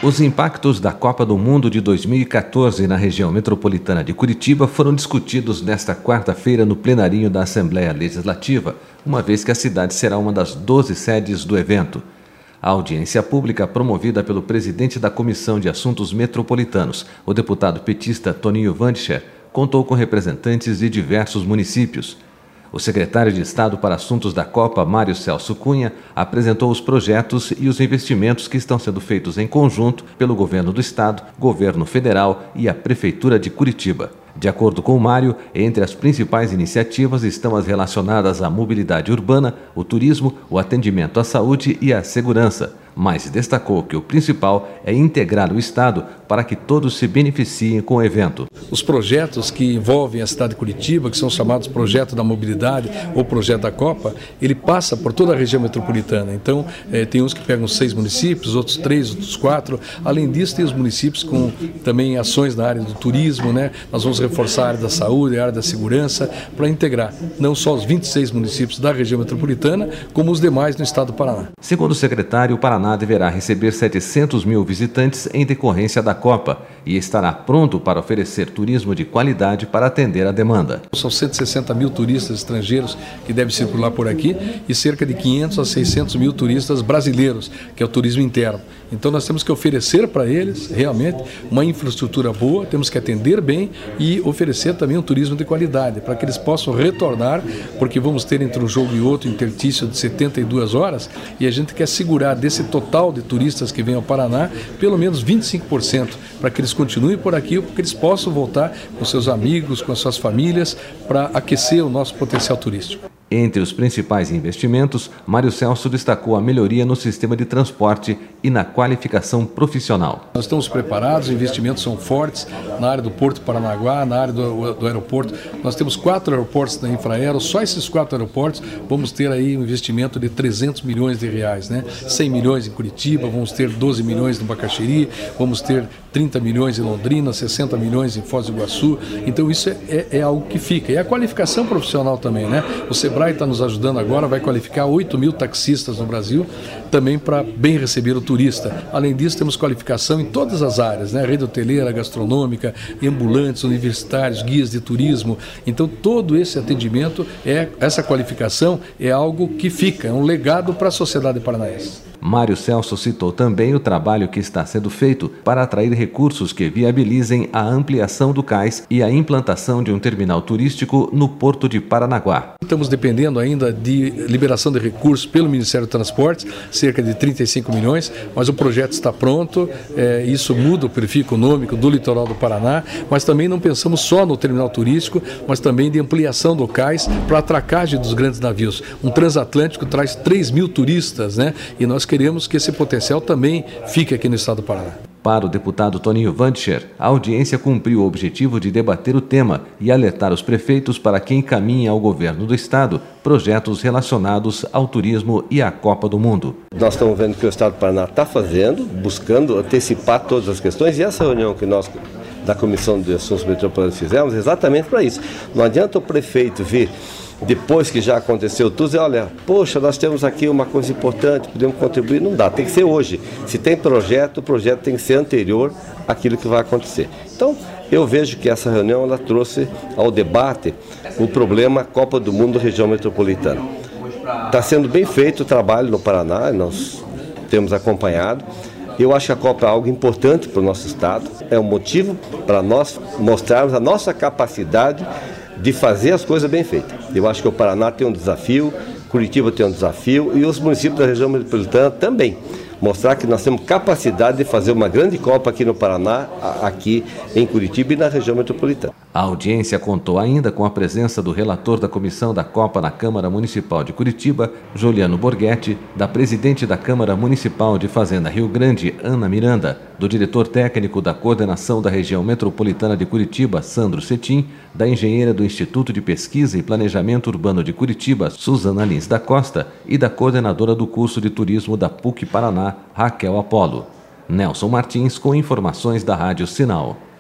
Os impactos da Copa do Mundo de 2014 na região metropolitana de Curitiba foram discutidos nesta quarta-feira no plenarinho da Assembleia Legislativa, uma vez que a cidade será uma das 12 sedes do evento. A audiência pública, promovida pelo presidente da Comissão de Assuntos Metropolitanos, o deputado petista Toninho Wandcher, contou com representantes de diversos municípios. O secretário de Estado para Assuntos da Copa, Mário Celso Cunha, apresentou os projetos e os investimentos que estão sendo feitos em conjunto pelo Governo do Estado, Governo Federal e a Prefeitura de Curitiba. De acordo com o Mário, entre as principais iniciativas estão as relacionadas à mobilidade urbana, o turismo, o atendimento à saúde e à segurança, mas destacou que o principal é integrar o Estado para que todos se beneficiem com o evento. Os projetos que envolvem a cidade de Curitiba, que são chamados Projeto da Mobilidade ou Projeto da Copa, ele passa por toda a região metropolitana. Então, tem uns que pegam 6 municípios, outros 3, outros 4. Além disso, tem os municípios com também ações na área do turismo, né? Nós vamos reforçar a área da saúde, a área da segurança, para integrar não só os 26 municípios da região metropolitana, como os demais no estado do Paraná. Segundo o secretário, o Paraná deverá receber 700 mil visitantes em decorrência da Copa e estará pronto para oferecer turismo de qualidade para atender a demanda. São 160 mil turistas estrangeiros que devem circular por aqui e cerca de 500 a 600 mil turistas brasileiros, que é o turismo interno. Então nós temos que oferecer para eles realmente uma infraestrutura boa, temos que atender bem e oferecer também um turismo de qualidade, para que eles possam retornar, porque vamos ter entre um jogo e outro intertício de 72 horas e a gente quer segurar desse total de turistas que vêm ao Paraná, pelo menos 25%, para que eles continuem por aqui, para que eles possam voltar com seus amigos, com as suas famílias, para aquecer o nosso potencial turístico. Entre os principais investimentos, Mário Celso destacou a melhoria no sistema de transporte e na qualificação profissional. Nós estamos preparados, os investimentos são fortes na área do Porto Paranaguá, na área do aeroporto. Nós temos 4 aeroportos da Infraero, só esses 4 aeroportos vamos ter aí um investimento de 300 milhões de reais, né? 100 milhões em Curitiba, vamos ter 12 milhões no Bacaxiri, vamos ter 30 milhões em Londrina, 60 milhões em Foz do Iguaçu. Então isso é algo que fica. E a qualificação profissional também, né? O Sebrae está nos ajudando agora, vai qualificar 8 mil taxistas no Brasil, também para bem receber o turista. Além disso, temos qualificação em todas as áreas, né? Rede hoteleira, gastronômica, ambulantes, universitários, guias de turismo. Então todo esse atendimento, essa qualificação é algo que fica, é um legado para a sociedade paranaense. Mário Celso citou também o trabalho que está sendo feito para atrair recursos que viabilizem a ampliação do cais e a implantação de um terminal turístico no Porto de Paranaguá. Estamos dependendo ainda de liberação de recursos pelo Ministério do Transportes, cerca de 35 milhões, mas o projeto está pronto, isso muda o perfil econômico do litoral do Paraná, mas também não pensamos só no terminal turístico, mas também de ampliação do cais para a atracagem dos grandes navios. Um transatlântico traz 3 mil turistas, né? E nós queremos que esse potencial também fique aqui no estado do Paraná. Para o deputado Toninho Wandcher, a audiência cumpriu o objetivo de debater o tema e alertar os prefeitos para que encaminhem ao governo do estado projetos relacionados ao turismo e à Copa do Mundo. Nós estamos vendo que o estado do Paraná está fazendo, buscando antecipar todas as questões, e essa reunião que nós da Comissão de Assuntos Metropolitanos fizemos exatamente para isso. Não adianta o prefeito vir depois que já aconteceu tudo, dizer, olha, poxa, nós temos aqui uma coisa importante, podemos contribuir, não dá, tem que ser hoje. Se tem projeto, o projeto tem que ser anterior àquilo que vai acontecer. Então, eu vejo que essa reunião ela trouxe ao debate o problema Copa do Mundo região metropolitana. Está sendo bem feito o trabalho no Paraná, nós temos acompanhado. Eu acho que a Copa é algo importante para o nosso estado, é um motivo para nós mostrarmos a nossa capacidade de fazer as coisas bem feitas. Eu acho que o Paraná tem um desafio, Curitiba tem um desafio e os municípios da região metropolitana também. Mostrar que nós temos capacidade de fazer uma grande Copa aqui no Paraná, aqui em Curitiba e na região metropolitana. A audiência contou ainda com a presença do relator da Comissão da Copa na Câmara Municipal de Curitiba, Juliano Borghetti, da presidente da Câmara Municipal de Fazenda Rio Grande, Ana Miranda, do diretor técnico da Coordenação da Região Metropolitana de Curitiba, Sandro Cetim, da engenheira do Instituto de Pesquisa e Planejamento Urbano de Curitiba, Suzana Lins da Costa, e da coordenadora do curso de turismo da PUC Paraná, Raquel Apolo. Nelson Martins com informações da Rádio Sinal.